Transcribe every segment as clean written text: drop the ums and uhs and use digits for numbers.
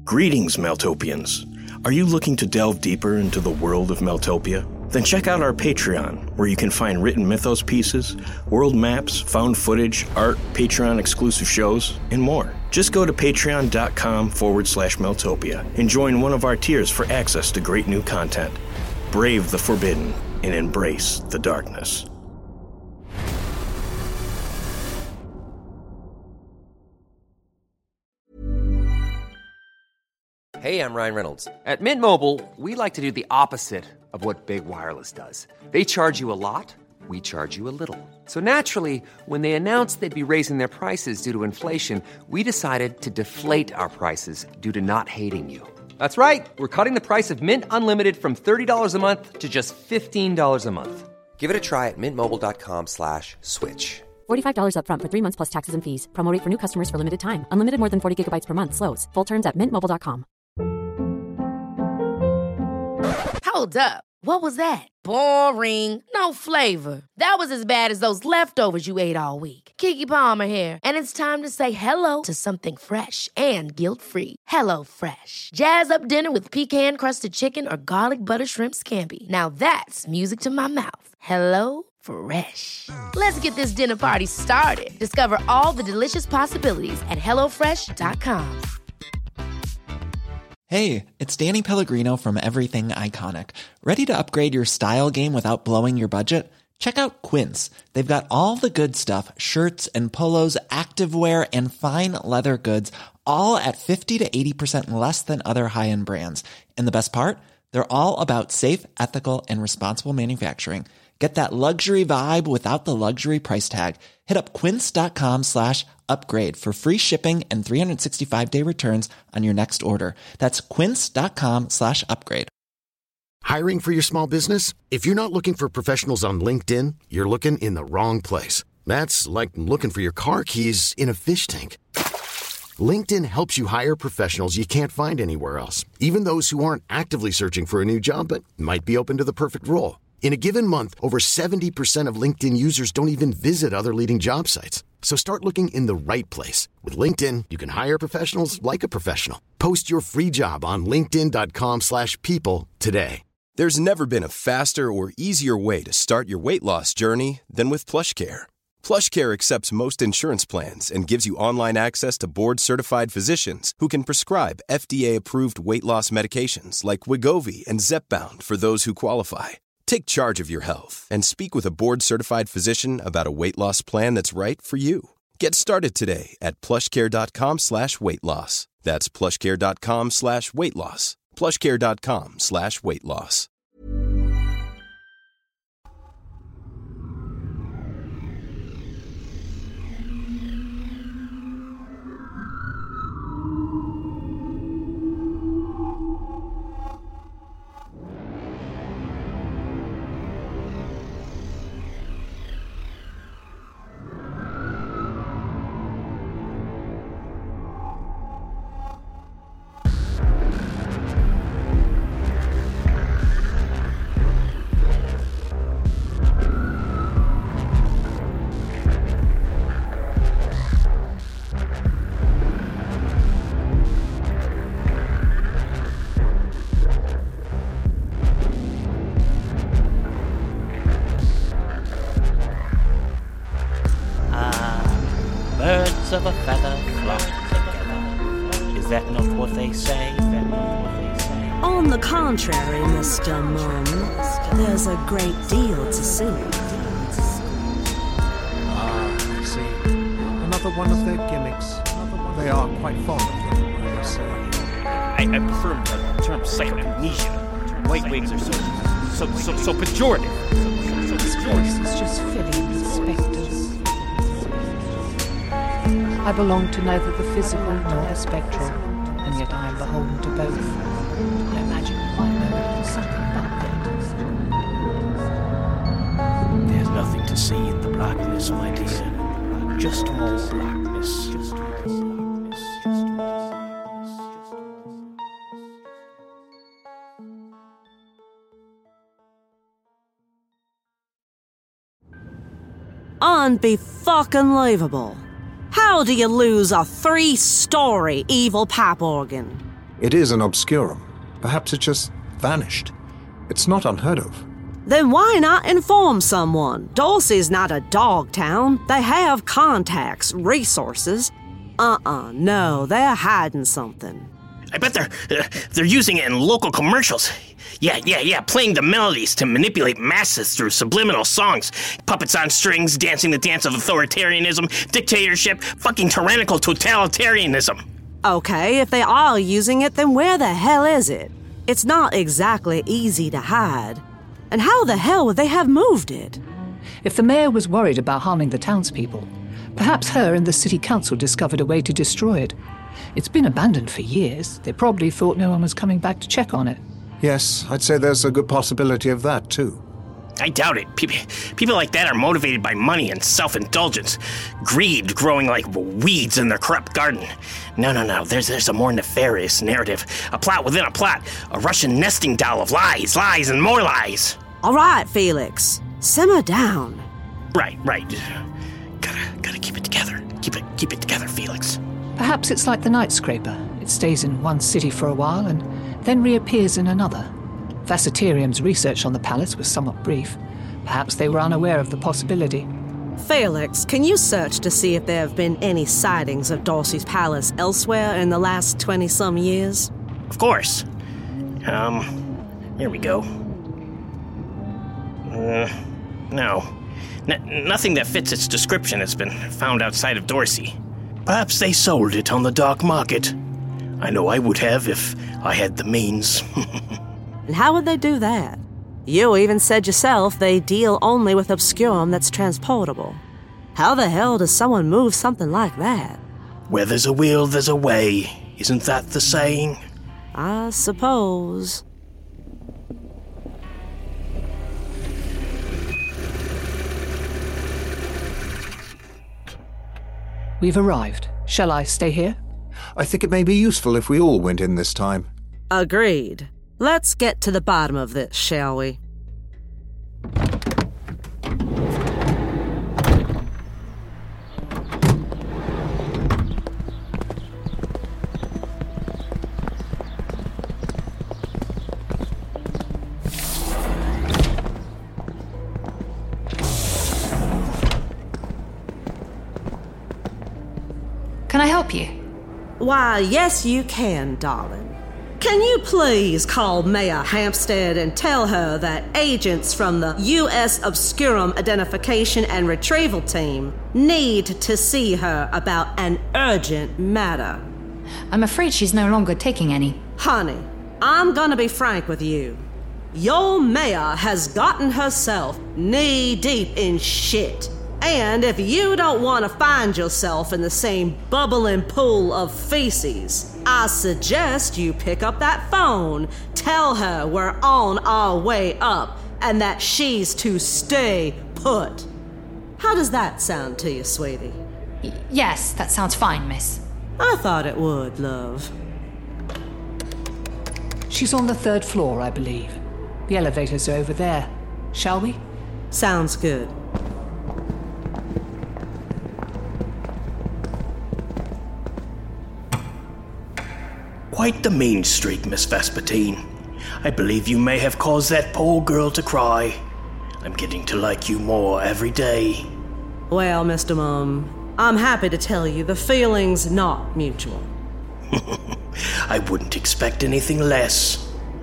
Greetings, Meltopians. Are you looking to delve deeper into the world of Meltopia? Then check out our Patreon, where you can find written mythos pieces, world maps, found footage, art, Patreon-exclusive shows, and more. Just go to patreon.com/Meltopia and join one of our tiers for access to great new content. Brave the forbidden and embrace the darkness. Hey, I'm Ryan Reynolds. At Mint Mobile, we like to do the opposite of what Big Wireless does. They charge you a lot, we charge you a little. So naturally, when they announced they'd be raising their prices due to inflation, we decided to deflate our prices due to not hating you. That's right. We're cutting the price of Mint Unlimited from $30 a month to just $15 a month. Give it a try at mintmobile.com/switch. $45 up front for 3 months plus taxes and fees. Promo rate for new customers for limited time. Unlimited more than 40 gigabytes per month. Slows full terms at mintmobile.com. Hold up. What was that? Boring. No flavor. That was as bad as those leftovers you ate all week. Keke Palmer here. And it's time to say hello to something fresh and guilt-free. Hello Fresh. Jazz up dinner with pecan-crusted chicken or garlic butter shrimp scampi. Now that's music to my mouth. Hello Fresh. Let's get this dinner party started. Discover all the delicious possibilities at hellofresh.com. Hey, it's Danny Pellegrino from Everything Iconic. Ready to upgrade your style game without blowing your budget? Check out Quince. They've got all the good stuff, shirts and polos, activewear, and fine leather goods, all at 50 to 80% less than other high-end brands. And the best part? They're all about safe, ethical, and responsible manufacturing. Get that luxury vibe without the luxury price tag. Hit up quince.com/upgrade for free shipping and 365-day returns on your next order. That's quince.com/upgrade. Hiring for your small business? If you're not looking for professionals on LinkedIn, you're looking in the wrong place. That's like looking for your car keys in a fish tank. LinkedIn helps you hire professionals you can't find anywhere else, even those who aren't actively searching for a new job but might be open to the perfect role. In a given month, over 70% of LinkedIn users don't even visit other leading job sites. So start looking in the right place. With LinkedIn, you can hire professionals like a professional. Post your free job on linkedin.com/people today. There's never been a faster or easier way to start your weight loss journey than with PlushCare. PlushCare accepts most insurance plans and gives you online access to board-certified physicians who can prescribe FDA-approved weight loss medications like Wegovy and Zepbound for those who qualify. Take charge of your health and speak with a board-certified physician about a weight loss plan that's right for you. Get started today at plushcare.com/weight-loss. That's plushcare.com/weight-loss. plushcare.com/weight-loss. Birds of a feather flock together. Is that not what they say? On the contrary, Mr. Mum, there's a great deal to see. I see. Another one of their gimmicks. They are quite fond of them, I say. I prefer the term psychokinesia. White wigs are so pejorative. This voice is just filling with spectres. I belong to neither the physical nor the spectral, and yet I am beholden to both. I imagine you might know a little something about that. There's nothing to see in the blackness, my dear. Just more blackness. Unbe-fucking-livable. How do you lose a 3-story evil pap organ? It is an obscurum. Perhaps it just vanished. It's not unheard of. Then why not inform someone? Dulce's not a dog town. They have contacts, resources. No, they're hiding something. I bet they're using it in local commercials. Yeah, playing the melodies to manipulate masses through subliminal songs. Puppets on strings, dancing the dance of authoritarianism, dictatorship, fucking tyrannical totalitarianism. Okay, if they are using it, then where the hell is it? It's not exactly easy to hide. And how the hell would they have moved it? If the mayor was worried about harming the townspeople, perhaps her and the city council discovered a way to destroy it. It's been abandoned for years. They probably thought no one was coming back to check on it. Yes, I'd say there's a good possibility of that, too. I doubt it. People like that are motivated by money and self-indulgence. Greed growing like weeds in their corrupt garden. No. There's a more nefarious narrative. A plot within a plot. A Russian nesting doll of lies, and more lies. All right, Felix. Simmer down. Right. Gotta keep it together. Keep it together, Felix. Perhaps it's like the night scraper. It stays in one city for a while and then reappears in another. Vaciterium's research on the palace was somewhat brief. Perhaps they were unaware of the possibility. Felix, can you search to see if there have been any sightings of Dulce's palace elsewhere in the last 20-some years? Of course. Here we go. No. Nothing that fits its description has been found outside of Dorsey. Perhaps they sold it on the dark market. I know I would have if I had the means. And how would they do that? You even said yourself they deal only with obscurum that's transportable. How the hell does someone move something like that? Where there's a will, there's a way. Isn't that the saying? I suppose. We've arrived. Shall I stay here? I think it may be useful if we all went in this time. Agreed. Let's get to the bottom of this, shall we? Can I help you? Why, yes you can, darling. Can you please call Mayor Hampstead and tell her that agents from the U.S. Obscurum Identification and Retrieval Team need to see her about an urgent matter? I'm afraid she's no longer taking any. Honey, I'm gonna be frank with you. Your mayor has gotten herself knee-deep in shit. And if you don't want to find yourself in the same bubbling pool of feces, I suggest you pick up that phone, tell her we're on our way up, and that she's to stay put. How does that sound to you, sweetie? Yes, that sounds fine, miss. I thought it would, love. She's on the 3rd floor, I believe. The elevators are over there. Shall we? Sounds good. Quite the mean streak, Miss Vespertine. I believe you may have caused that poor girl to cry. I'm getting to like you more every day. Well, Mr. Mum, I'm happy to tell you the feeling's not mutual. I wouldn't expect anything less.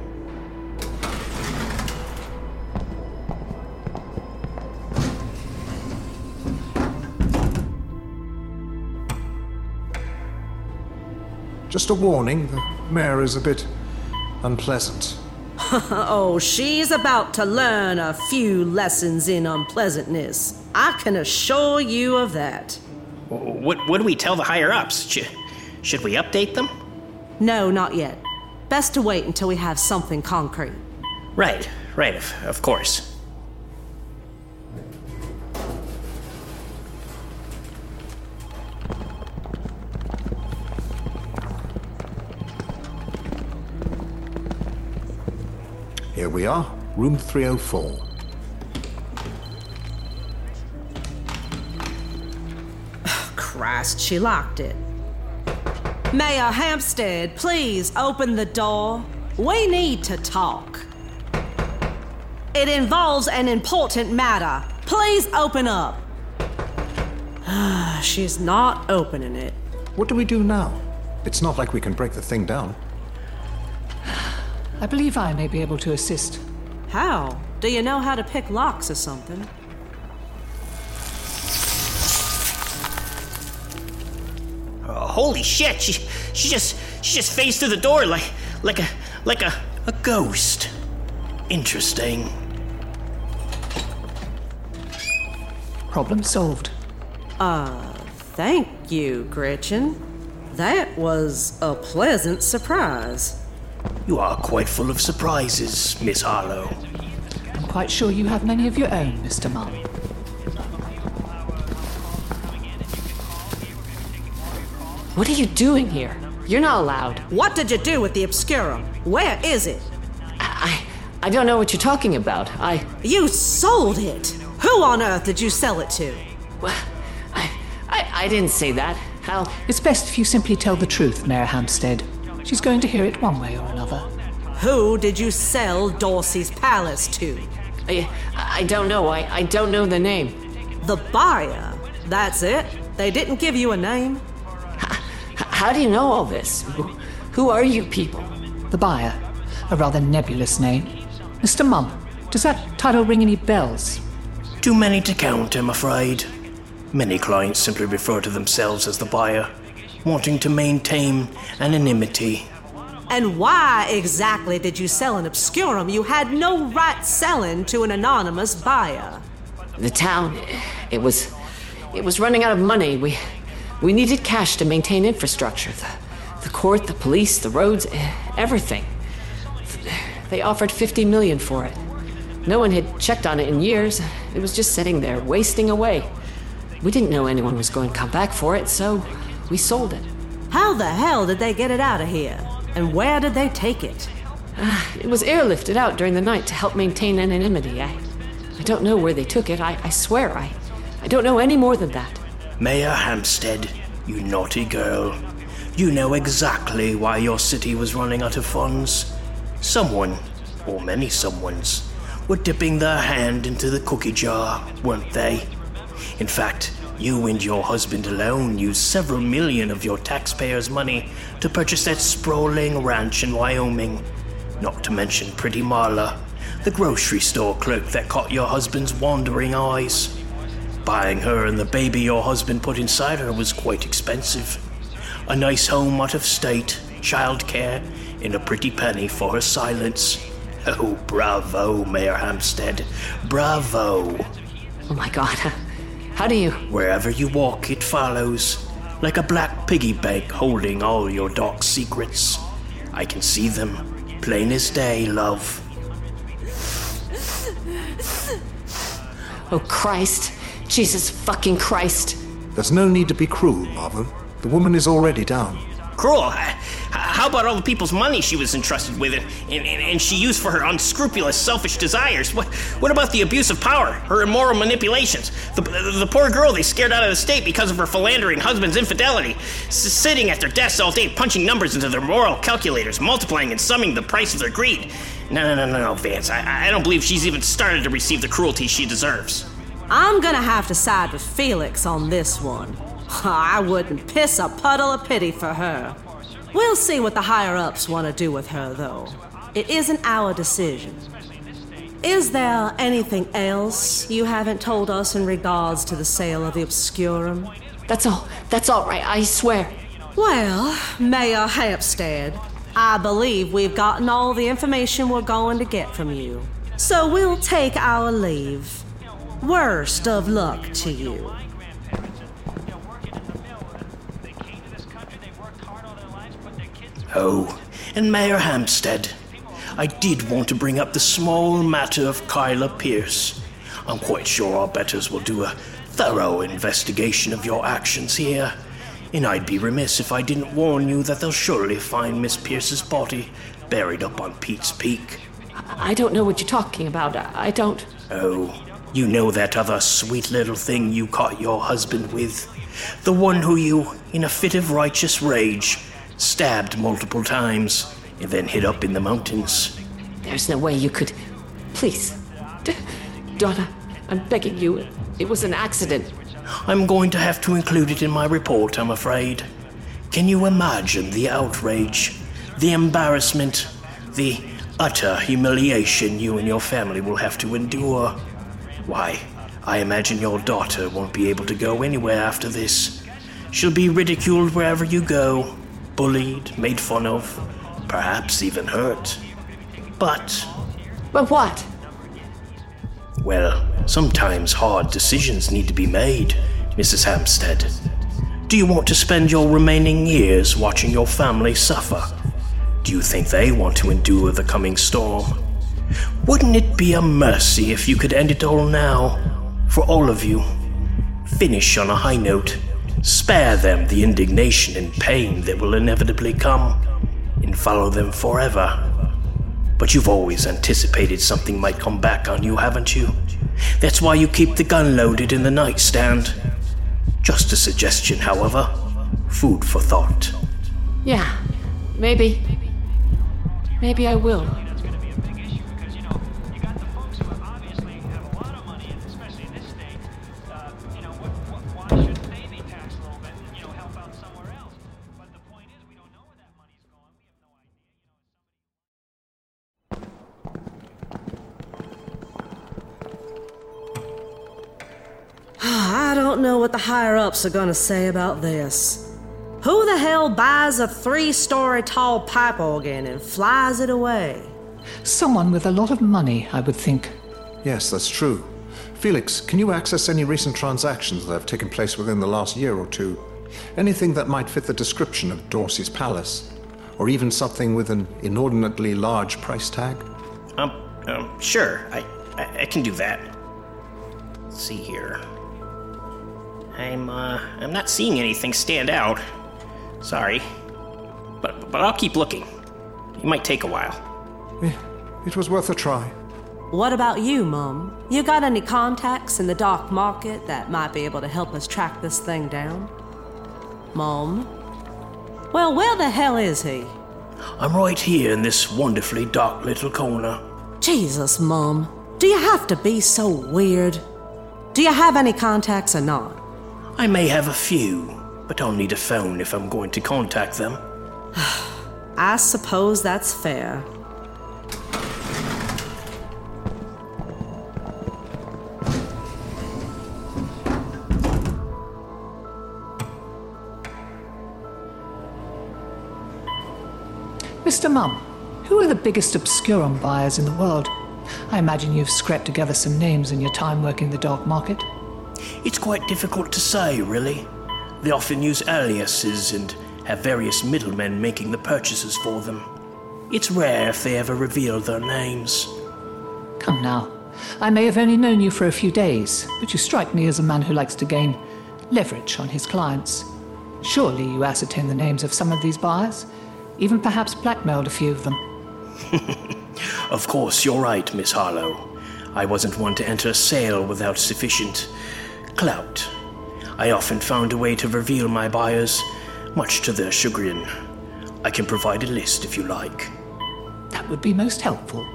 Just a warning, the mayor is a bit unpleasant. Oh, she's about to learn a few lessons in unpleasantness. I can assure you of that. What do we tell the higher-ups? Should we update them? No, not yet. Best to wait until we have something concrete. Right, of course. Here we are, room 304. Christ, she locked it. Mayor Hampstead, please open the door. We need to talk. It involves an important matter. Please open up. She's not opening it. What do we do now? It's not like we can break the thing down. I believe I may be able to assist. How? Do you know how to pick locks or something? Holy shit! She just phased through the door like a ghost. Interesting. Problem solved. Thank you, Gretchen. That was a pleasant surprise. You are quite full of surprises, Miss Harlow. I'm quite sure you have many of your own, Mr. Mull. What are you doing here? You're not allowed. What did you do with the Obscurum? Where is it? I don't know what you're talking about. You sold it! Who on earth did you sell it to? Well, I didn't say that. Hal... It's best if you simply tell the truth, Mayor Hampstead. She's going to hear it one way or another. Who did you sell Dorsey's Palace to? I don't know. I don't know the name. The buyer? That's it? They didn't give you a name? How do you know all this? Who are you people? The buyer. A rather nebulous name. Mr. Mull, does that title ring any bells? Too many to count, I'm afraid. Many clients simply refer to themselves as the buyer, wanting to maintain anonymity. And why exactly did you sell an Obscurum you had no right selling to an anonymous buyer? The town, it was running out of money. We needed cash to maintain infrastructure. The court, the police, the roads, everything. They offered $50 million for it. No one had checked on it in years. It was just sitting there, wasting away. We didn't know anyone was going to come back for it, so we sold it. How the hell did they get it out of here? And where did they take it? It was airlifted out during the night to help maintain anonymity. I don't know where they took it. I swear, I don't know any more than that. Mayor Hampstead, you naughty girl. You know exactly why your city was running out of funds. Someone, or many someones, were dipping their hand into the cookie jar, weren't they? In fact, you and your husband alone used several million of your taxpayers' money to purchase that sprawling ranch in Wyoming. Not to mention Pretty Marla, the grocery store clerk that caught your husband's wandering eyes. Buying her and the baby your husband put inside her was quite expensive. A nice home out of state, childcare, and a pretty penny for her silence. Oh, bravo, Mayor Hampstead. Bravo. Oh my God. How do you... Wherever you walk, it follows. Like a black piggy bank holding all your dark secrets. I can see them, plain as day, love. Oh, Christ. Jesus fucking Christ. There's no need to be cruel, Marvel. The woman is already down. Cruel? How about all the people's money she was entrusted with and she used for her unscrupulous, selfish desires? What about the abuse of power, her immoral manipulations? The poor girl they scared out of the state because of her philandering husband's infidelity, sitting at their desks all day punching numbers into their moral calculators, multiplying and summing the price of their greed. No, Vance. I don't believe she's even started to receive the cruelty she deserves. I'm gonna have to side with Felix on this one. I wouldn't piss a puddle of pity for her. We'll see what the higher-ups want to do with her, though. It isn't our decision. Is there anything else you haven't told us in regards to the sale of the Obscurum? That's all right, I swear. Well, Mayor Hampstead, I believe we've gotten all the information we're going to get from you. So we'll take our leave. Worst of luck to you. Oh, and Mayor Hampstead, I did want to bring up the small matter of Kyla Pierce. I'm quite sure our betters will do a thorough investigation of your actions here, and I'd be remiss if I didn't warn you that they'll surely find Miss Pierce's body buried up on Pete's Peak. I don't know what you're talking about. I don't... Oh, you know that other sweet little thing you caught your husband with? The one who you, in a fit of righteous rage, stabbed multiple times, and then hid up in the mountains. There's no way you could... Please. Donna, I'm begging you. It was an accident. I'm going to have to include it in my report, I'm afraid. Can you imagine the outrage, the embarrassment, the utter humiliation you and your family will have to endure? Why, I imagine your daughter won't be able to go anywhere after this. She'll be ridiculed wherever you go, bullied, made fun of, perhaps even hurt. But what? Well, sometimes hard decisions need to be made, Mrs. Hampstead. Do you want to spend your remaining years watching your family suffer? Do you think they want to endure the coming storm? Wouldn't it be a mercy if you could end it all now, for all of you? Finish on a high note, spare them the indignation and pain that will inevitably come, and follow them forever. But you've always anticipated something might come back on you, haven't you? That's why you keep the gun loaded in the nightstand. Just a suggestion, however. Food for thought. Yeah, maybe. Maybe I will. I don't know what the higher-ups are gonna say about this. Who the hell buys a 3-story tall pipe organ and flies it away? Someone with a lot of money, I would think. Yes, that's true. Felix, can you access any recent transactions that have taken place within the last year or two? Anything that might fit the description of Dorsey's palace? Or even something with an inordinately large price tag? Sure. I can do that. Let's see here. I'm not seeing anything stand out. Sorry. But I'll keep looking. It might take a while. It was worth a try. What about you, Mum? You got any contacts in the dark market that might be able to help us track this thing down? Mom? Well, where the hell is he? I'm right here in this wonderfully dark little corner. Jesus, Mum. Do you have to be so weird? Do you have any contacts or not? I may have a few, but I'll need a phone if I'm going to contact them. I suppose that's fair. Mr. Mum, who are the biggest obscurum buyers in the world? I imagine you've scraped together some names in your time working the dark market. It's quite difficult to say, really. They often use aliases and have various middlemen making the purchases for them. It's rare if they ever reveal their names. Come now. I may have only known you for a few days, but you strike me as a man who likes to gain leverage on his clients. Surely you ascertained the names of some of these buyers, even perhaps blackmailed a few of them. Of course, you're right, Miss Harlow. I wasn't one to enter a sale without sufficient clout. I often found a way to reveal my buyers, much to their chagrin. I can provide a list if you like. That would be most helpful.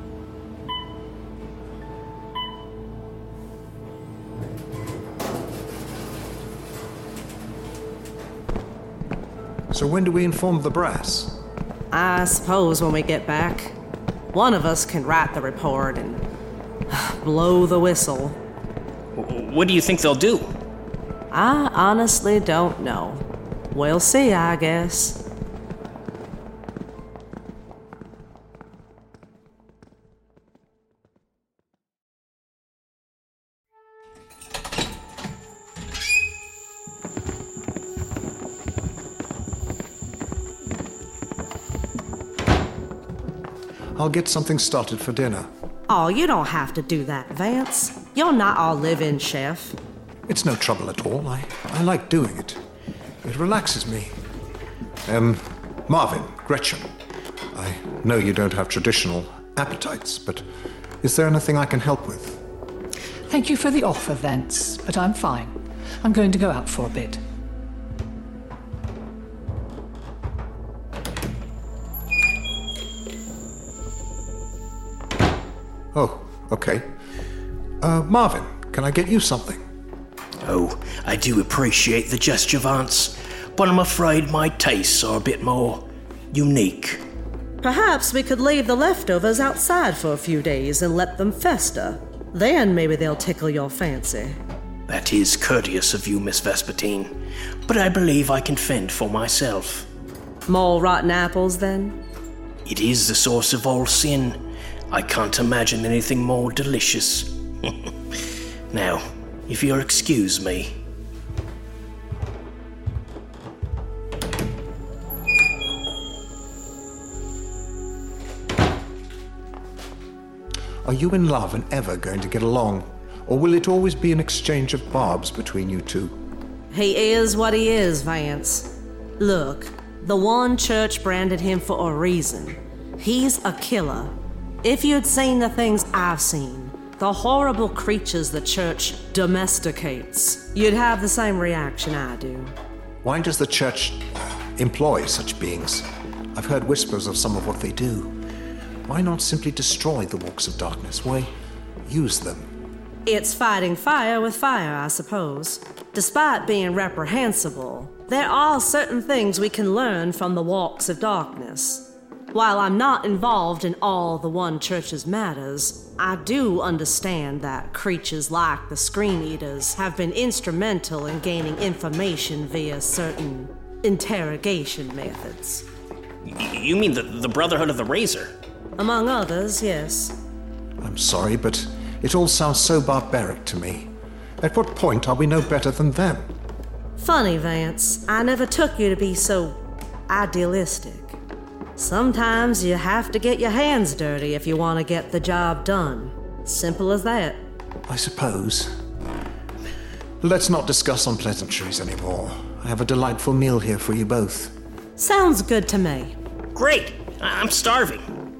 So when do we inform the brass? I suppose when we get back. One of us can write the report and blow the whistle. What do you think they'll do? I honestly don't know. We'll see, I guess. I'll get something started for dinner. Oh, you don't have to do that, Vance. You're not our live-in chef. It's no trouble at all. I like doing it. It relaxes me. Marvin, Gretchen, I know you don't have traditional appetites, but is there anything I can help with? Thank you for the offer, Vance, but I'm fine. I'm going to go out for a bit. Oh, okay. Marvin, can I get you something? Oh, I do appreciate the gesture, Vance, but I'm afraid my tastes are a bit more unique. Perhaps we could leave the leftovers outside for a few days and let them fester. Then maybe they'll tickle your fancy. That is courteous of you, Miss Vespertine, but I believe I can fend for myself. More rotten apples, then? It is the source of all sin. I can't imagine anything more delicious. Now, if you'll excuse me. Are you in love and ever going to get along? Or will it always be an exchange of barbs between you two? He is what he is, Vance. Look, the one church branded him for a reason. He's a killer. If you'd seen the things I've seen, the horrible creatures the church domesticates, you'd have the same reaction I do. Why does the church employ such beings? I've heard whispers of some of what they do. Why not simply destroy the walks of darkness? Why use them? It's fighting fire with fire, I suppose. Despite being reprehensible, there are certain things we can learn from the walks of darkness. While I'm not involved in all the One Church's matters, I do understand that creatures like the Screen Eaters have been instrumental in gaining information via certain interrogation methods. You mean the Brotherhood of the Razor? Among others, yes. I'm sorry, but it all sounds so barbaric to me. At what point are we no better than them? Funny, Vance. I never took you to be so idealistic. Sometimes you have to get your hands dirty if you want to get the job done. Simple as that. I suppose. Let's not discuss unpleasantries anymore. I have a delightful meal here for you both. Sounds good to me. Great! I'm starving.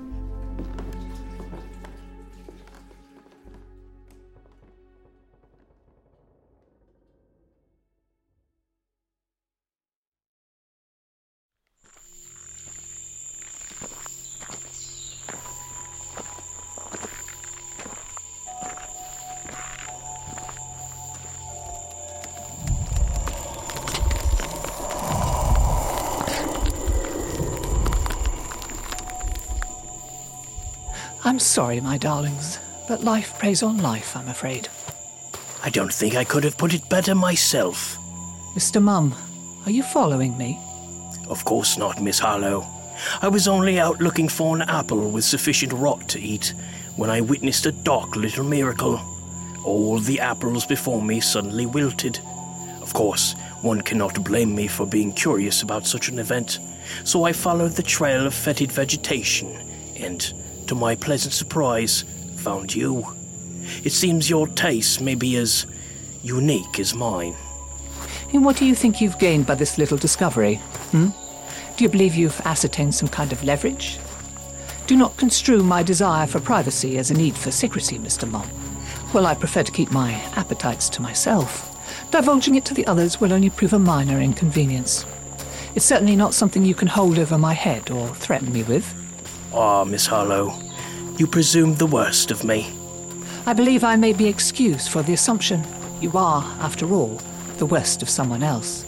I'm sorry, my darlings, but life preys on life, I'm afraid. I don't think I could have put it better myself. Mr. Mum, are you following me? Of course not, Miss Harlow. I was only out looking for an apple with sufficient rot to eat when I witnessed a dark little miracle. All the apples before me suddenly wilted. Of course, one cannot blame me for being curious about such an event, so I followed the trail of fetid vegetation and, to my pleasant surprise, found you. It seems your tastes may be as unique as mine. And what do you think you've gained by this little discovery? Do you believe you've ascertained some kind of leverage? Do not construe my desire for privacy as a need for secrecy, Mr. Mom. Well, I prefer to keep my appetites to myself. Divulging it to the others will only prove a minor inconvenience. It's certainly not something you can hold over my head or threaten me with. Ah, Miss Harlow, you presumed the worst of me. I believe I may be excused for the assumption you are, after all, the worst of someone else.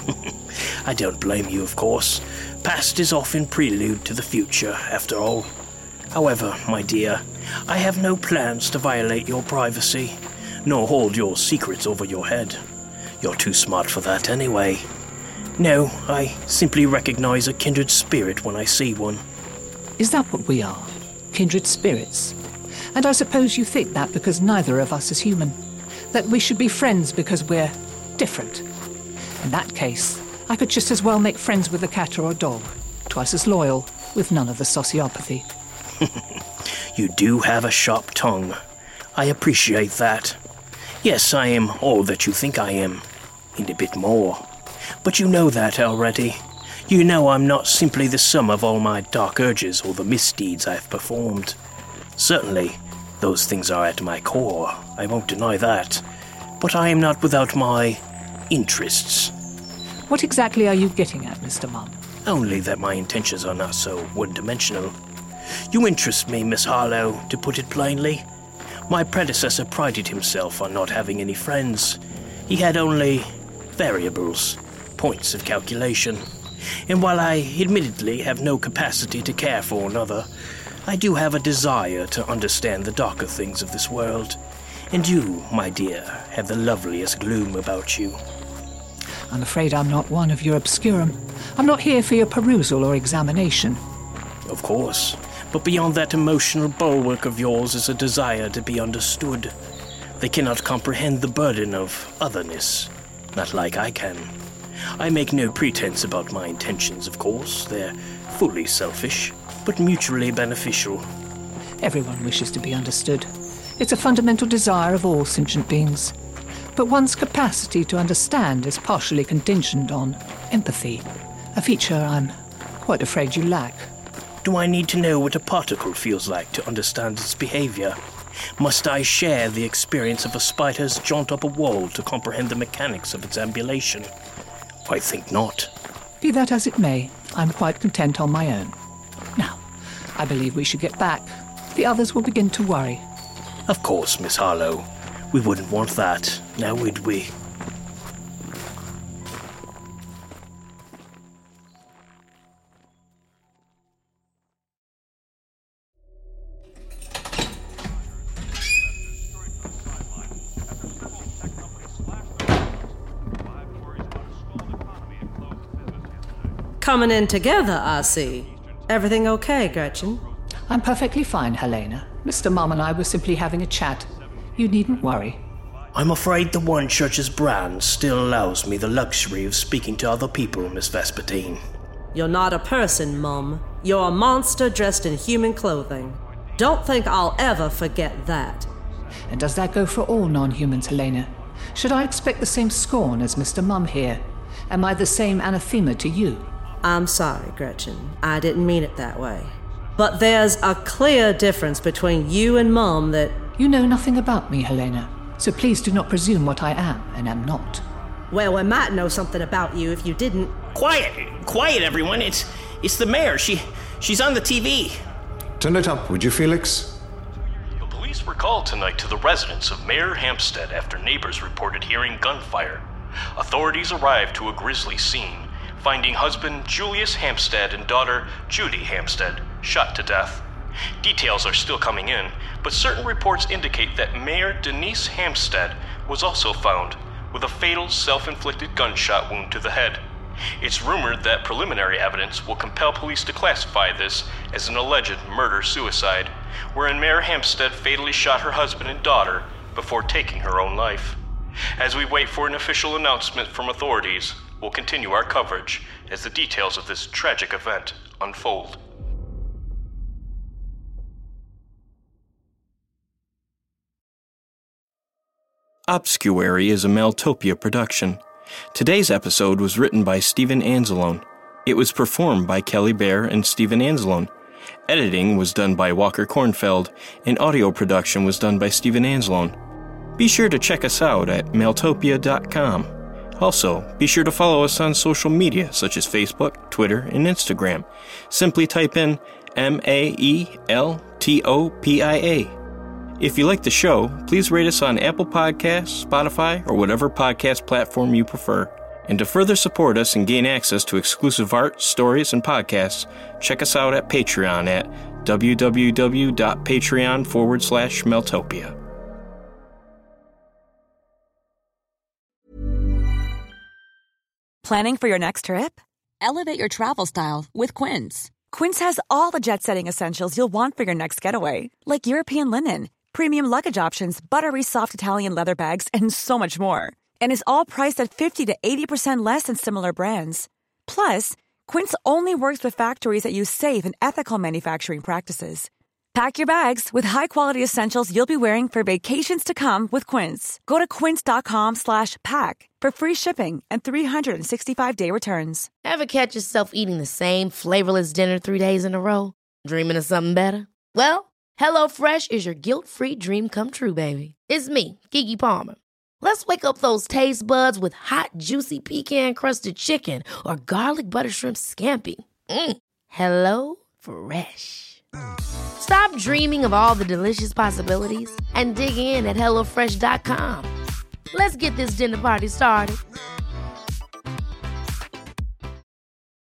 I don't blame you, of course. Past is often prelude to the future, after all. However, my dear, I have no plans to violate your privacy, nor hold your secrets over your head. You're too smart for that anyway. No, I simply recognize a kindred spirit when I see one. Is that what we are? Kindred spirits? And I suppose you think that because neither of us is human. That we should be friends because we're different. In that case, I could just as well make friends with a cat or a dog. Twice as loyal, with none of the sociopathy. You do have a sharp tongue. I appreciate that. Yes, I am all that you think I am, and a bit more. But you know that already. You know I'm not simply the sum of all my dark urges or the misdeeds I've performed. Certainly, those things are at my core, I won't deny that. But I am not without my interests. What exactly are you getting at, Mr. Mom? Only that my intentions are not so one-dimensional. You interest me, Miss Harlow, to put it plainly. My predecessor prided himself on not having any friends. He had only variables, points of calculation. And while I admittedly have no capacity to care for another, I do have a desire to understand the darker things of this world. And you, my dear, have the loveliest gloom about you. I'm afraid I'm not one of your obscurum. I'm not here for your perusal or examination. Of course. But beyond that emotional bulwark of yours is a desire to be understood. They cannot comprehend the burden of otherness, not like I can. I make no pretense about my intentions, of course. They're fully selfish, but mutually beneficial. Everyone wishes to be understood. It's a fundamental desire of all sentient beings. But one's capacity to understand is partially contingent on empathy, a feature I'm quite afraid you lack. Do I need to know what a particle feels like to understand its behavior? Must I share the experience of a spider's jaunt up a wall to comprehend the mechanics of its ambulation? I think not. Be that as it may, I'm quite content on my own. Now, I believe we should get back. The others will begin to worry. Of course, Miss Harlow. We wouldn't want that, now would we? Coming in together, I see. Everything okay, Gretchen? I'm perfectly fine, Helena. Mr. Mom and I were simply having a chat. You needn't worry. I'm afraid the One Church's brand still allows me the luxury of speaking to other people, Miss Vespertine. You're not a person, Mum. You're a monster dressed in human clothing. Don't think I'll ever forget that. And does that go for all non-humans, Helena? Should I expect the same scorn as Mr. Mum here? Am I the same anathema to you? I'm sorry, Gretchen. I didn't mean it that way. But there's a clear difference between you and Mum that... You know nothing about me, Helena, so please do not presume what I am and am not. Well, we might know something about you if you didn't. Quiet, everyone. It's the mayor. She's on the TV. Turn it up, would you, Felix? The police were called tonight to the residence of Mayor Hampstead after neighbors reported hearing gunfire. Authorities arrived to a grisly scene, finding husband Julius Hampstead and daughter Judy Hampstead shot to death. Details are still coming in, but certain reports indicate that Mayor Denise Hampstead was also found with a fatal self-inflicted gunshot wound to the head. It's rumored that preliminary evidence will compel police to classify this as an alleged murder-suicide, wherein Mayor Hampstead fatally shot her husband and daughter before taking her own life. As we wait for an official announcement from authorities, we'll continue our coverage as the details of this tragic event unfold. Obscuary is a Maeltopia production. Today's episode was written by Stephen Anzalone. It was performed by Kelly Bear and Stephen Anzalone. Editing was done by Walker Kornfeld, and audio production was done by Stephen Anzalone. Be sure to check us out at maeltopia.com. Also, be sure to follow us on social media such as Facebook, Twitter, and Instagram. Simply type in MAELTOPIA. If you like the show, please rate us on Apple Podcasts, Spotify, or whatever podcast platform you prefer. And to further support us and gain access to exclusive art, stories, and podcasts, check us out at Patreon at www.patreon.com/Maeltopia. Planning for your next trip? Elevate your travel style with Quince. Quince has all the jet-setting essentials you'll want for your next getaway, like European linen, premium luggage options, buttery soft Italian leather bags, and so much more. And is all priced at 50 to 80% less than similar brands. Plus, Quince only works with factories that use safe and ethical manufacturing practices. Pack your bags with high-quality essentials you'll be wearing for vacations to come with Quince. Go to quince.com/pack for free shipping and 365-day returns. Ever catch yourself eating the same flavorless dinner 3 days in a row? Dreaming of something better? Well, HelloFresh is your guilt-free dream come true, baby. It's me, Keke Palmer. Let's wake up those taste buds with hot, juicy pecan-crusted chicken or garlic butter shrimp scampi. Hello Fresh. Stop dreaming of all the delicious possibilities and dig in at HelloFresh.com. Let's get this dinner party started.